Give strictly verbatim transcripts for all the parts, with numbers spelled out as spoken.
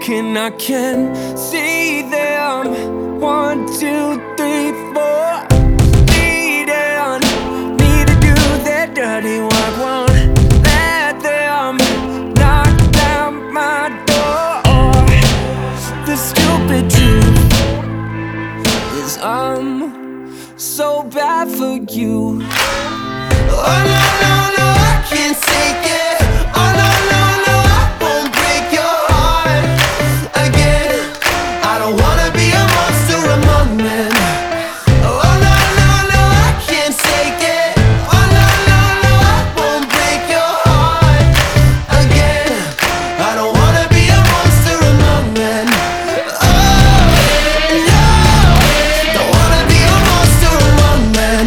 and I can see them. One, two, three, four. Needing me to do that dirty work. Won't let them knock down my door. The stupid truth is I'm so bad for you. Oh no, no, no, I can't take it. Oh no, no, no, I won't break your heart again. I don't wanna be a monster among men. Oh no, no, no, I can't take it. Oh no, no, no, I won't break your heart again. I don't wanna be a monster among men. Oh no, don't wanna be a monster among men.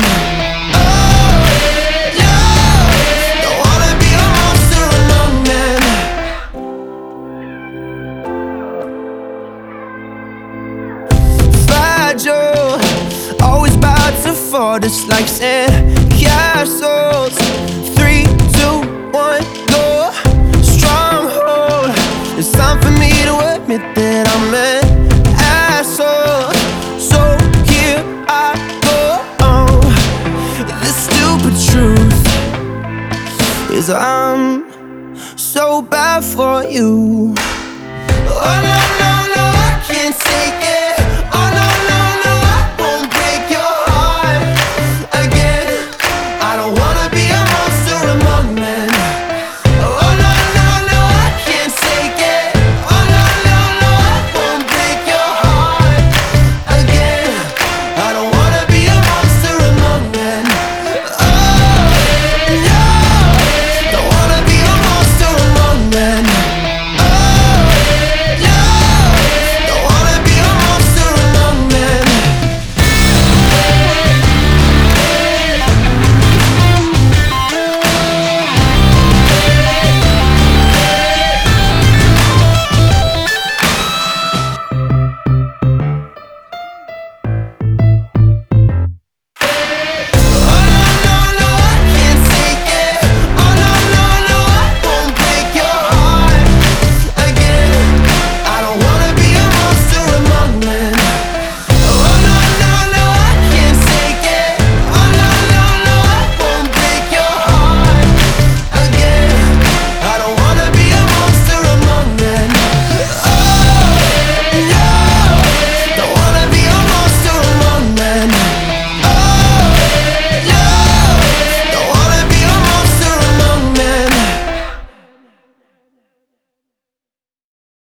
Always about to fall, just like sand castles. Three, two, one, go. Stronghold. It's time for me to admit that I'm an asshole. So here I go. Oh, the stupid truth is I'm so bad for you.